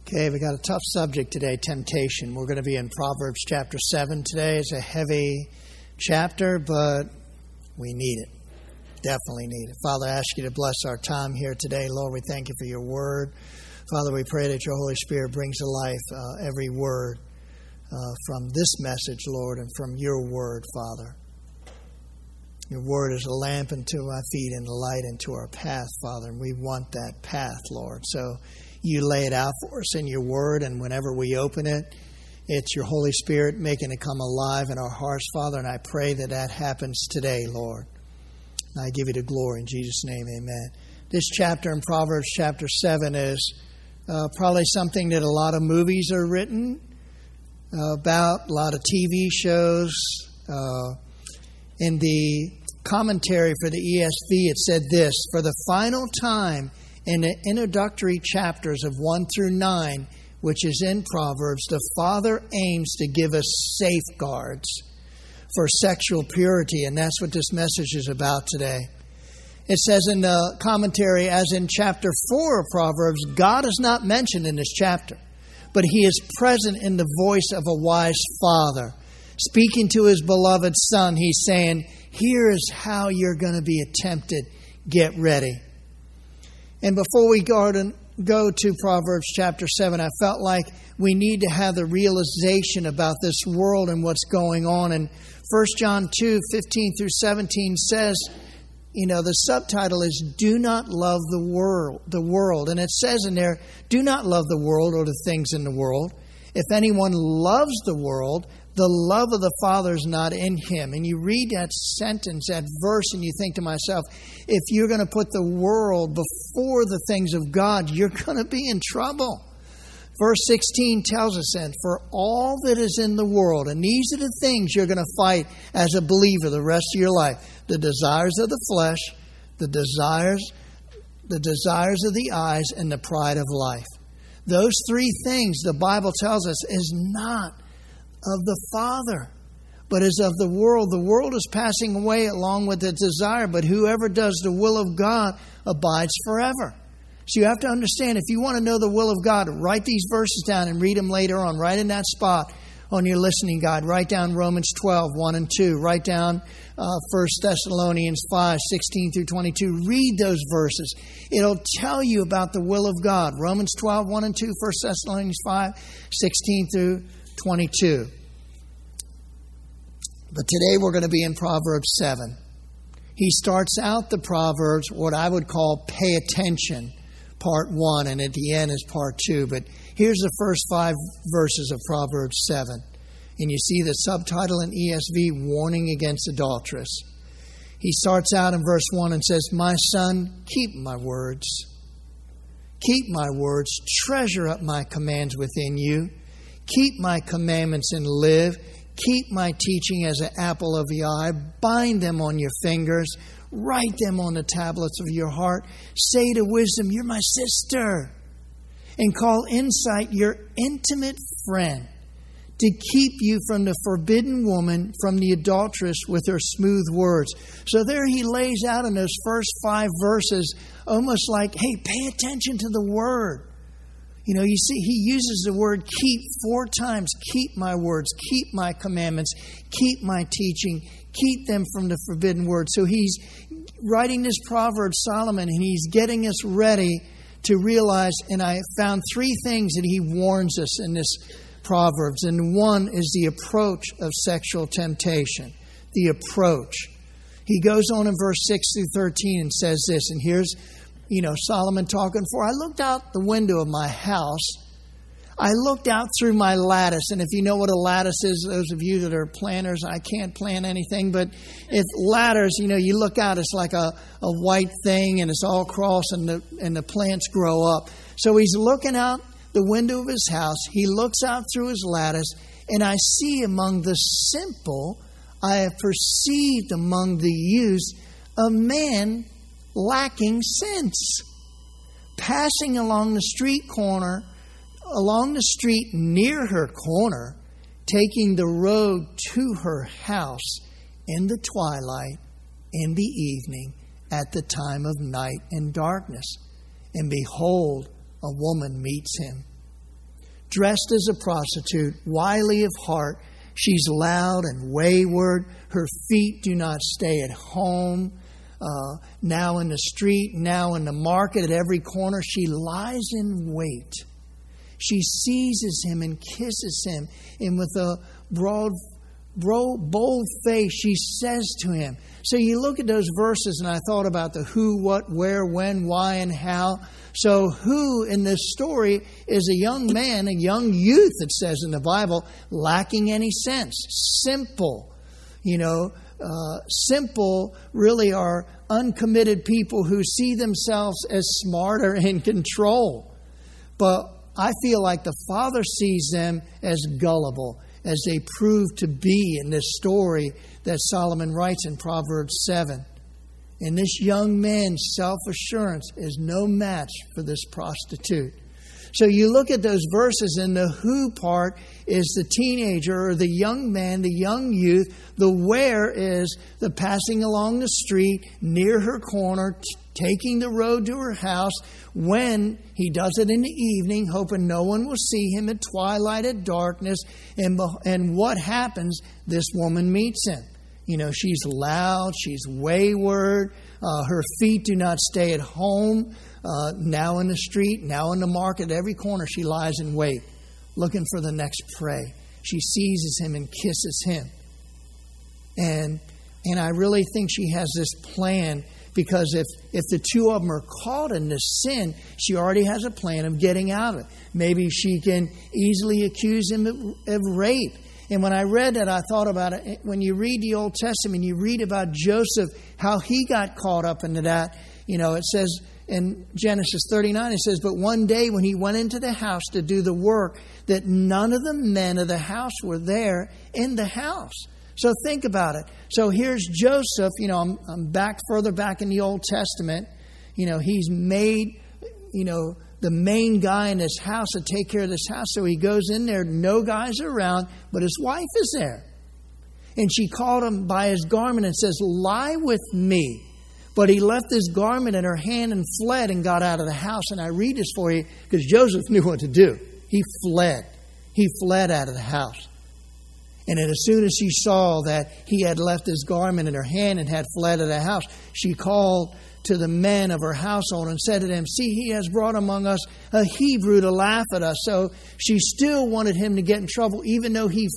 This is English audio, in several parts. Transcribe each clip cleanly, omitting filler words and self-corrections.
Okay, we got a tough subject today, temptation. We're going to be in Proverbs chapter 7 today. It's a heavy chapter, but we need it. Definitely need it. Father, I ask you to bless our time here today. Lord, we thank you for your word. Father, we pray that your Holy Spirit brings to life every word from this message, Lord, and from your word, Father. Your word is a lamp unto our feet and a light unto our path, Father, and we want that path, Lord. So you lay it out for us in your word, and whenever we open it, it's your Holy Spirit making it come alive in our hearts, Father, and I pray that that happens today, Lord. And I give you the glory in Jesus' name, amen. This chapter in Proverbs chapter 7 is probably something that a lot of movies are written about, a lot of TV shows. In the commentary for the ESV, it said this: for the final time in the introductory chapters of 1 through 9, which is in Proverbs, the Father aims to give us safeguards for sexual purity, and that's what this message is about today. It says in the commentary, as in chapter 4 of Proverbs, God is not mentioned in this chapter, but He is present in the voice of a wise father. Speaking to his beloved son, He's saying, here is how you're going to be tempted. Get ready. And before we go to Proverbs chapter 7, I felt like we need to have the realization about this world and what's going on. And 1 John 2, 15 through 17 says, the subtitle is Do Not Love the World. And it says in there, do not love the world or the things in the world. If anyone loves the world, the love of the Father is not in him. And you read that sentence, that verse, and you think to myself, if you're going to put the world before the things of God, you're going to be in trouble. Verse 16 tells us then, for all that is in the world, and these are the things you're going to fight as a believer the rest of your life: the desires of the flesh, the desires of the eyes, and the pride of life. Those three things, the Bible tells us, is not of the Father, but is of the world. The world is passing away along with its desire, but whoever does the will of God abides forever. So you have to understand, if you want to know the will of God, write these verses down and read them later on. Right in that spot on your listening guide. Write down Romans 12, 1 and 2. Write down 1 Thessalonians 5, 16 through 22. Read those verses. It'll tell you about the will of God. Romans 12, 1 and 2. 1 Thessalonians 5, 16 through 22. But today we're going to be in Proverbs 7. He starts out the Proverbs, what I would call pay attention, part 1, and at the end is part 2. But here's the first 5 verses of Proverbs 7. And you see the subtitle in ESV, Warning Against Adulteress. He starts out in verse 1 and says, my son, keep my words. Keep my words. Treasure up my commands within you. Keep my commandments and live. Keep my teaching as an apple of the eye. Bind them on your fingers. Write them on the tablets of your heart. Say to wisdom, you're my sister. And call insight your intimate friend, to keep you from the forbidden woman, from the adulteress with her smooth words. So there he lays out in those first 5 verses, almost like, hey, pay attention to the word. You see, he uses the word keep 4 times. Keep my words, keep my commandments, keep my teaching, keep them from the forbidden word. So he's writing this proverb, Solomon, and he's getting us ready to realize, and I found 3 things that he warns us in this Proverbs. And one is the approach of sexual temptation. The approach. He goes on in verse 6 through 13 and says this, and here's Solomon talking, for I looked out the window of my house. I looked out through my lattice. And if you know what a lattice is, those of you that are planners, I can't plan anything. But if ladders, you look out, it's like a white thing and it's all cross and the plants grow up. So he's looking out the window of his house. He looks out through his lattice, and I see among the simple, I have perceived among the youths a man lacking sense, passing along the street near her corner, taking the road to her house in the twilight, in the evening, at the time of night and darkness. And behold, a woman meets him. dressed as a prostitute, wily of heart. She's loud and wayward. Her feet do not stay at home. Now in the street, now in the market, at every corner, she lies in wait. She seizes him and kisses him. And with a bold face, she says to him. So you look at those verses, and I thought about the who, what, where, when, why, and how. So who in this story is a young man, a young youth, it says in the Bible, lacking any sense. Simple. Simple really are uncommitted people who see themselves as smart or in control. But I feel like the Father sees them as gullible, as they prove to be in this story that Solomon writes in Proverbs 7. And this young man's self-assurance is no match for this prostitute. So you look at those verses, and the who part is the teenager or the young man, the young youth. The where is the passing along the street, near her corner, taking the road to her house. When he does it in the evening, hoping no one will see him at twilight, at darkness. And what happens? This woman meets him. She's loud, she's wayward. Her feet do not stay at home. Now in the street, now in the market, every corner she lies in wait, looking for the next prey. She seizes him and kisses him. And I really think she has this plan, because if the two of them are caught in this sin, she already has a plan of getting out of it. Maybe she can easily accuse him of rape. And when I read that, I thought about it. When you read the Old Testament, you read about Joseph, how he got caught up into that. It says in Genesis 39, it says, but one day when he went into the house to do the work, that none of the men of the house were there in the house. So think about it. So here's Joseph. I'm further back in the Old Testament. He's made, the main guy in this house to take care of this house. So he goes in there, no guys around, but his wife is there. And she called him by his garment and says, lie with me. But he left his garment in her hand and fled and got out of the house. And I read this for you because Joseph knew what to do. He fled. He fled out of the house. And then as soon as she saw that he had left his garment in her hand and had fled out of the house, she called to the men of her household and said to them, see, he has brought among us a Hebrew to laugh at us. So she still wanted him to get in trouble, even though he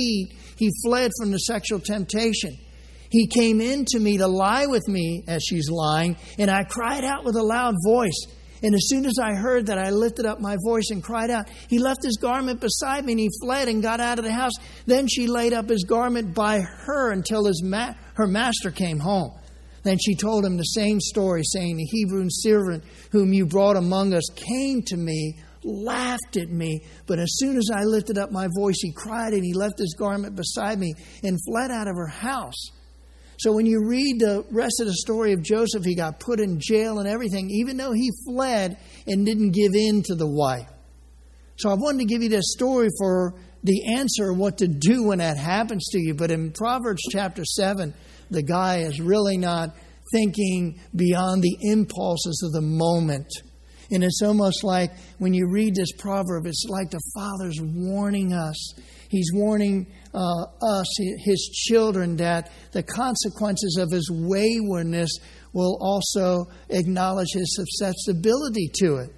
fled from the sexual temptation. He came in to me to lie with me as she's lying, and I cried out with a loud voice. And as soon as I heard that, I lifted up my voice and cried out. He left his garment beside me, and he fled and got out of the house. Then she laid up his garment by her until her master came home. Then she told him the same story, saying, the Hebrew servant whom you brought among us came to me, laughed at me. But as soon as I lifted up my voice, he cried, and he left his garment beside me and fled out of her house. So when you read the rest of the story of Joseph, he got put in jail and everything, even though he fled and didn't give in to the wife. So I wanted to give you this story for the answer of what to do when that happens to you. But in Proverbs chapter 7, the guy is really not thinking beyond the impulses of the moment. And it's almost like when you read this proverb, it's like the Father's warning us. He's warning us, his children, that the consequences of his waywardness will also acknowledge his susceptibility to it.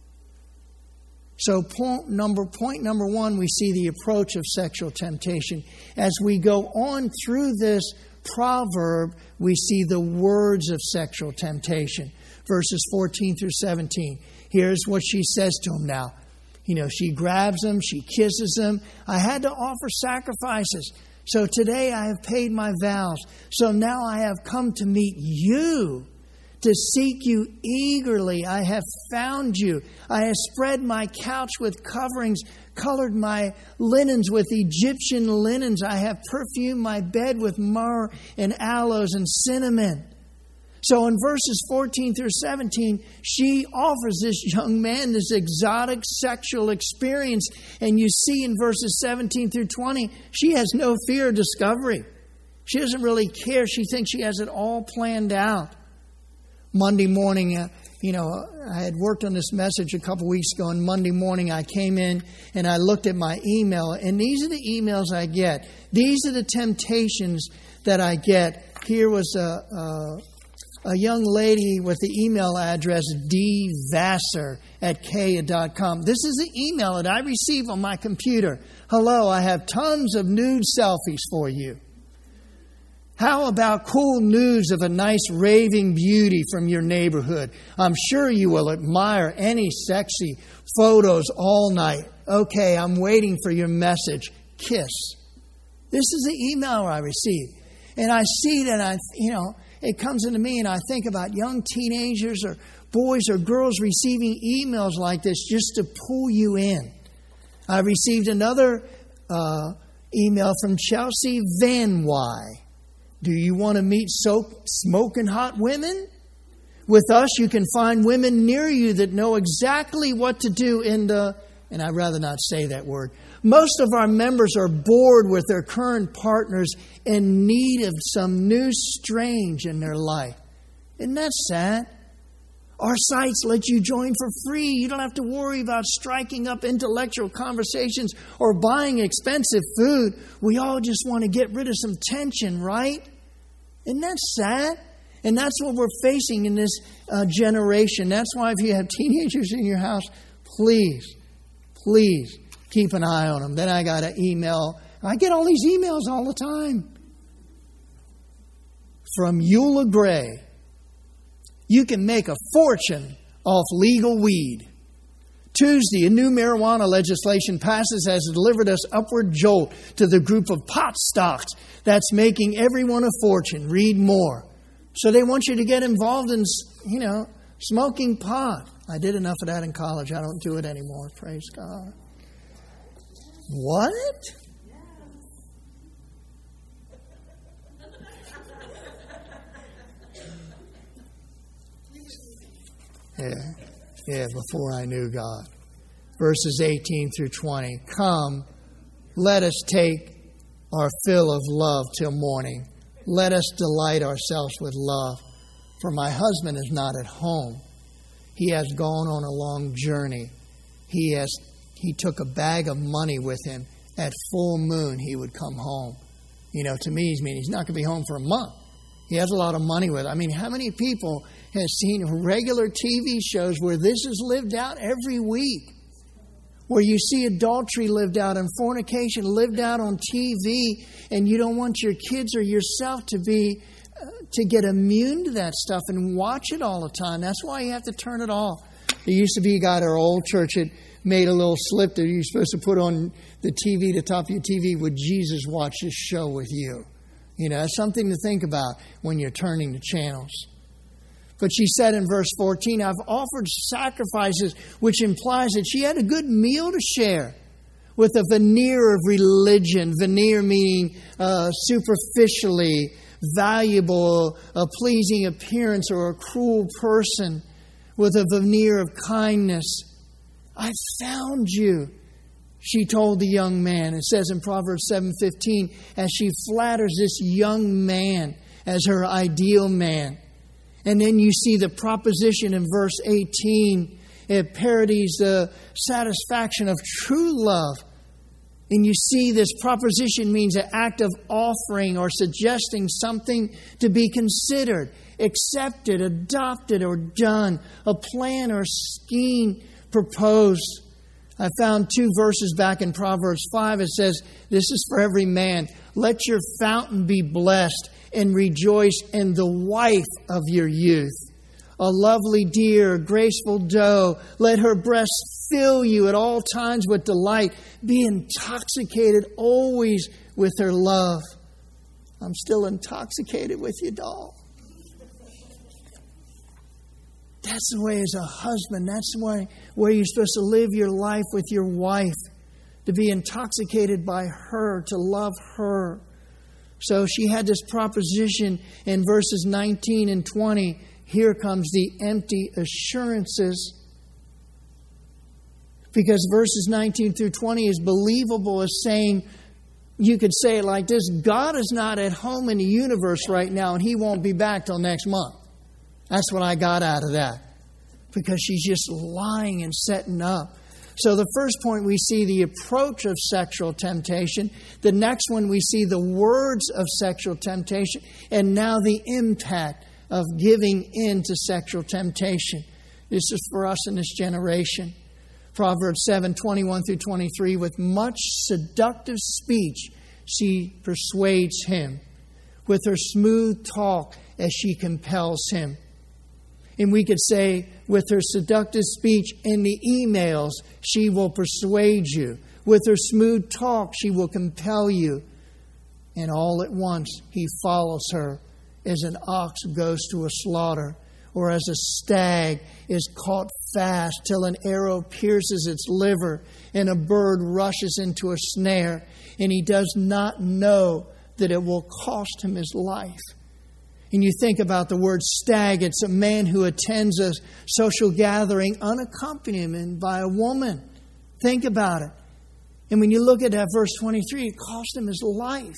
So point number one, we see the approach of sexual temptation. As we go on through this proverb, we see the words of sexual temptation. Verses 14 through 17. Here's what she says to him now. She grabs him, she kisses him. I had to offer sacrifices. So today I have paid my vows. So now I have come to meet you, to seek you eagerly. I have found you. I have spread my couch with coverings, colored my linens with Egyptian linens. I have perfumed my bed with myrrh and aloes and cinnamon. So in verses 14 through 17, she offers this young man this exotic sexual experience. And you see in verses 17 through 20, she has no fear of discovery. She doesn't really care. She thinks she has it all planned out. Monday morning, I had worked on this message a couple weeks ago, and Monday morning I came in and I looked at my email, and these are the emails I get. These are the temptations that I get. Here was a young lady with the email address dvassar@kaya.com. This is the email that I receive on my computer. Hello, I have tons of nude selfies for you. How about cool news of a nice raving beauty from your neighborhood? I'm sure you will admire any sexy photos all night. Okay, I'm waiting for your message. Kiss. This is the email I receive. And I see that it comes into me, and I think about young teenagers or boys or girls receiving emails like this just to pull you in. I received another email from Chelsea Van Wy. Do you want to meet smoking hot women? With us, you can find women near you that know exactly what to do and I'd rather not say that word. Most of our members are bored with their current partners in need of some new strange in their life. Isn't that sad? Our sites let you join for free. You don't have to worry about striking up intellectual conversations or buying expensive food. We all just want to get rid of some tension, right? Isn't that sad? And that's what we're facing in this generation. That's why if you have teenagers in your house, please keep an eye on them. Then I got an email. I get all these emails all the time. From Eula Gray. You can make a fortune off legal weed. Tuesday, a new marijuana legislation passes has delivered us upward jolt to the group of pot stocks that's making everyone a fortune. Read more. So they want you to get involved in, smoking pot. I did enough of that in college. I don't do it anymore. Praise God. What? Yeah, before I knew God. Verses 18 through 20. Come, let us take our fill of love till morning. Let us delight ourselves with love. For my husband is not at home. He has gone on a long journey. He took a bag of money with him. At full moon, he would come home. To me, he's not going to be home for a month. He has a lot of money with him. How many people have seen regular TV shows where this is lived out every week? Where you see adultery lived out and fornication lived out on TV, and you don't want your kids or yourself to get immune to that stuff and watch it all the time. That's why you have to turn it off. There used to be a guy at our old church that made a little slip that you're supposed to put on the TV, the top of your TV, would Jesus watch this show with you? That's something to think about when you're turning the channels. But she said in verse 14, I've offered sacrifices, which implies that she had a good meal to share with a veneer of religion. Veneer meaning superficially valuable, a pleasing appearance, or a cruel person with a veneer of kindness. I found you, she told the young man. It says in Proverbs 7:15, as she flatters this young man as her ideal man. And then you see the proposition in verse 18. It parodies the satisfaction of true love. And you see this proposition means an act of offering or suggesting something to be considered, accepted, adopted, or done. A plan or scheme proposed. I found 2 verses back in Proverbs 5. It says, this is for every man. Let your fountain be blessed and rejoice in the wife of your youth. A lovely deer, a graceful doe. Let her breast fill you at all times with delight. Be intoxicated always with her love. I'm still intoxicated with you, doll. That's the way as a husband. That's the way where you're supposed to live your life with your wife. To be intoxicated by her, to love her. So she had this proposition in verses 19 and 20. Here comes the empty assurances. Because verses 19 through 20 is believable as saying, you could say it like this, God is not at home in the universe right now and He won't be back till next month. That's what I got out of that. because she's just lying and setting up. So the first point, we see the approach of sexual temptation. The next one, we see the words of sexual temptation. And now the impact of giving in to sexual temptation. This is for us in this generation. Proverbs 7:21-23, with much seductive speech she persuades him, with her smooth talk as she compels him. And we could say, with her seductive speech in the emails, she will persuade you. With her smooth talk, she will compel you. And all at once, he follows her as an ox goes to a slaughter, or as a stag is caught fast till an arrow pierces its liver and a bird rushes into a snare, and he does not know that it will cost him his life. And you think about the word stag, it's a man who attends a social gathering unaccompanied by a woman. Think about it. And when you look at that verse 23, it cost him his life.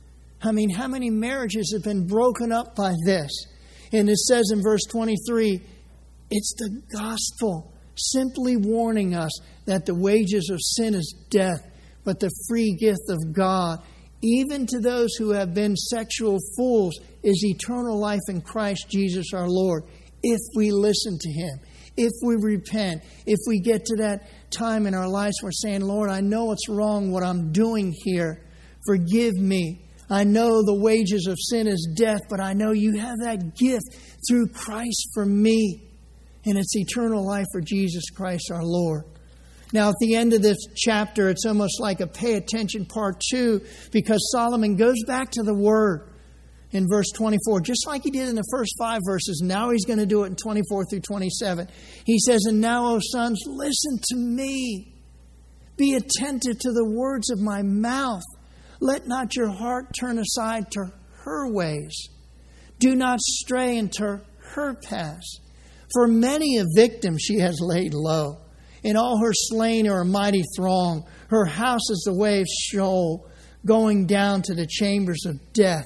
I mean, how many marriages have been broken up by this? And it says in verse 23, it's the gospel simply warning us that the wages of sin is death, but the free gift of God, even to those who have been sexual fools, is eternal life in Christ Jesus our Lord. If we listen to Him, if we repent, if we get to that time in our lives where we're saying, Lord, I know it's wrong what I'm doing here. Forgive me. I know the wages of sin is death, but I know you have that gift through Christ for me. And it's eternal life for Jesus Christ our Lord. Now, at the end of this chapter, it's almost like a pay attention part 2, because Solomon goes back to the Word in verse 24, just like he did in the first 5 verses. Now he's going to do it in 24 through 27. He says, and now, O sons, listen to me. Be attentive to the words of my mouth. Let not your heart turn aside to her ways. Do not stray into her paths. For many a victim she has laid low. In all her slain are a mighty throng. Her house is the way of Sheol, going down to the chambers of death.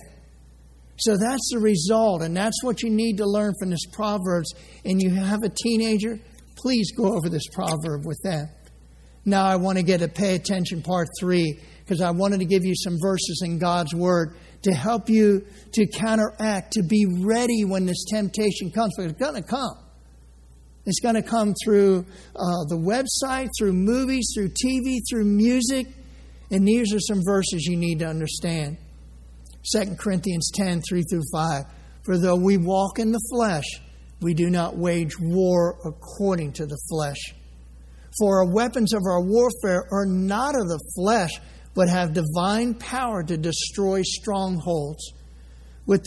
So that's the result, and that's what you need to learn from this Proverbs. And you have a teenager, please go over this proverb with them. Now I want to get to pay attention part 3, because I wanted to give you some verses in God's Word to help you to counteract, to be ready when this temptation comes. Because it's going to come. It's going to come through the website, through movies, through TV, through music. And these are some verses you need to understand. 2 Corinthians 10, 3-5. For though we walk in the flesh, we do not wage war according to the flesh. For our weapons of our warfare are not of the flesh, but have divine power to destroy strongholds. We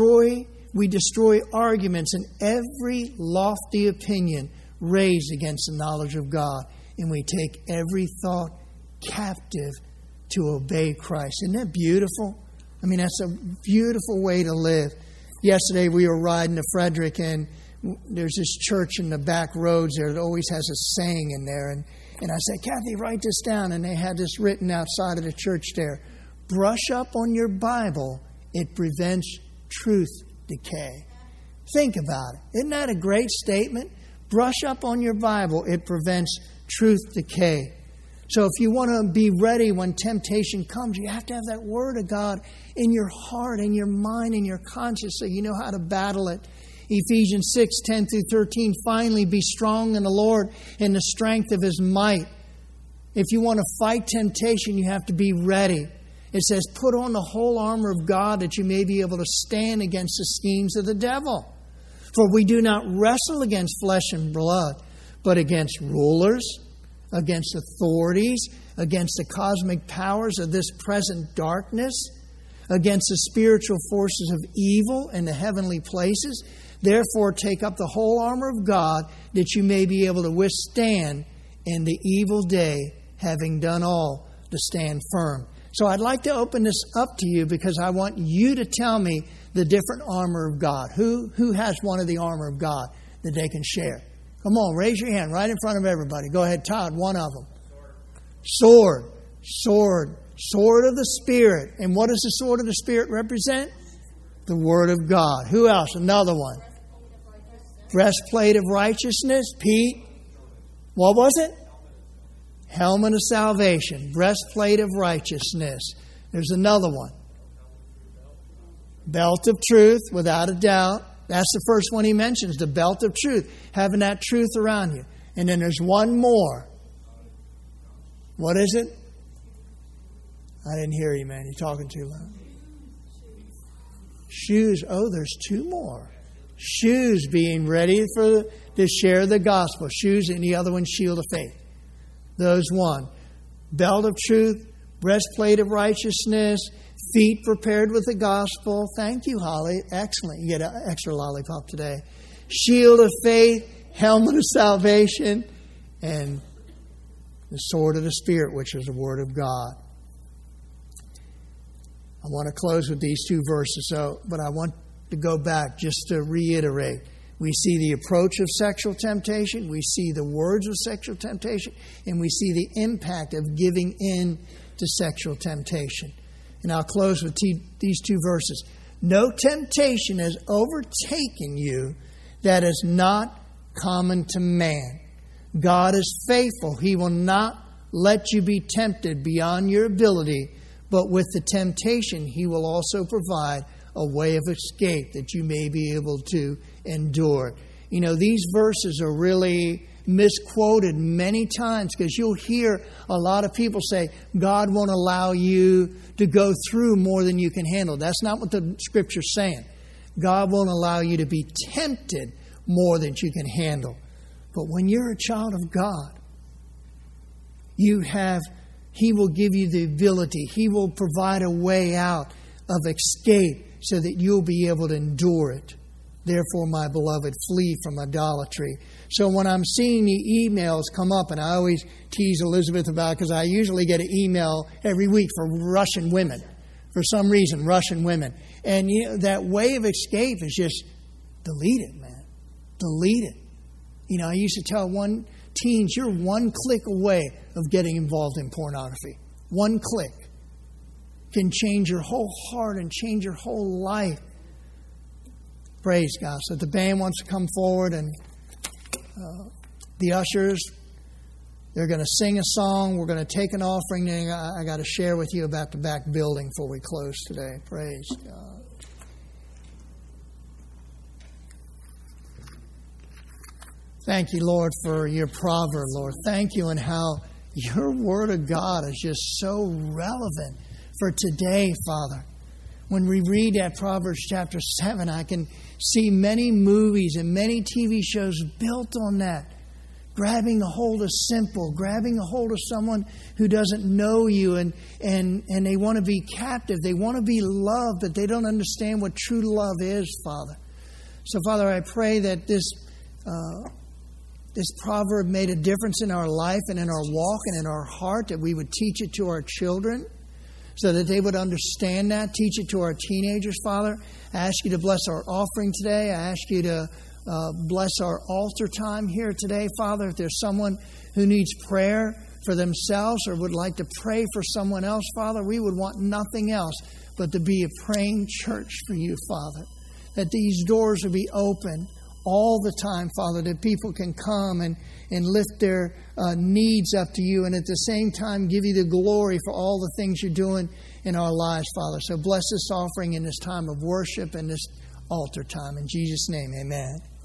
destroy arguments and every lofty opinion raised against the knowledge of God. And we take every thought captive to obey Christ. Isn't that beautiful? I mean, that's a beautiful way to live. Yesterday we were riding to Frederick, and there's this church in the back roads there that always has a saying in there. And I said, Kathy, write this down. And they had this written outside of the church there. Brush up on your Bible. It prevents truth decay. Think about it. Isn't that a great statement? Brush up on your Bible. It prevents truth decay. So if you want to be ready when temptation comes, you have to have that Word of God in your heart, in your mind, in your conscience, so you know how to battle it. Ephesians 6, 10-13, finally be strong in the Lord in the strength of His might. If you want to fight temptation, you have to be ready. It says, put on the whole armor of God that you may be able to stand against the schemes of the devil. For we do not wrestle against flesh and blood, but against rulers, against authorities, against the cosmic powers of this present darkness, against the spiritual forces of evil in the heavenly places. Therefore, take up the whole armor of God that you may be able to withstand in the evil day, having done all to stand firm. So I'd like to open this up to you because I want you to tell me the different armor of God. Who has one of the armor of God that they can share? Come on, raise your hand right in front of everybody. Go ahead, Todd, one of them. Sword of the Spirit. And what does the sword of the Spirit represent? The Word of God. Who else? Another one. breastplate of righteousness. Pete, what was it? Helmet of salvation. Breastplate of righteousness. There's another one. Belt of truth, without a doubt. That's the first one he mentions, the belt of truth. Having that truth around you. And then there's one more. What is it? I didn't hear you, man. You're talking too loud. Shoes. Oh, there's two more. Shoes, being ready to share the gospel. Shoes, and the other one, shield of faith. Those one. Belt of truth, breastplate of righteousness, feet prepared with the gospel. Thank you, Holly. Excellent. You get an extra lollipop today. Shield of faith, helmet of salvation, and the sword of the Spirit, which is the Word of God. I want to close with these two verses, but I want to go back just to reiterate. We see the approach of sexual temptation, we see the words of sexual temptation, and we see the impact of giving in to sexual temptation. And I'll close with these two verses. No temptation has overtaken you that is not common to man. God is faithful. He will not let you be tempted beyond your ability, but with the temptation, He will also provide a way of escape that you may be able to endure. You know, these verses are really misquoted many times because you'll hear a lot of people say, God won't allow you to go through more than you can handle. That's not what the Scripture's saying. God won't allow you to be tempted more than you can handle. But when you're a child of God, He will give you the ability. He will provide a way out of escape so that you'll be able to endure it. Therefore, my beloved, flee from idolatry. So when I'm seeing the emails come up, and I always tease Elizabeth about it because I usually get an email every week for Russian women. For some reason, Russian women. And that way of escape is just delete it, man. Delete it. I used to tell teens, you're one click away of getting involved in pornography. One click can change your whole heart and change your whole life. Praise God. So the band wants to come forward, and the ushers, they're going to sing a song. We're going to take an offering. And I got to share with you about the back building before we close today. Praise God. Thank you, Lord, for your proverb, Lord. Thank you, and how your Word of God is just so relevant for today, Father. When we read that Proverbs chapter 7, I can see many movies and many TV shows built on that. Grabbing a hold of simple, grabbing a hold of someone who doesn't know you, and they want to be captive. They want to be loved, but they don't understand what true love is, Father. So, Father, I pray that this proverb made a difference in our life and in our walk and in our heart, that we would teach it to our children so that they would understand that. Teach it to our teenagers, Father. I ask you to bless our offering today. I ask you to bless our altar time here today, Father. If there's someone who needs prayer for themselves or would like to pray for someone else, Father, we would want nothing else but to be a praying church for you, Father. That these doors would be open all the time, Father, that people can come and lift their needs up to you, and at the same time give you the glory for all the things you're doing in our lives, Father. So bless this offering in this time of worship and this altar time. In Jesus' name, amen.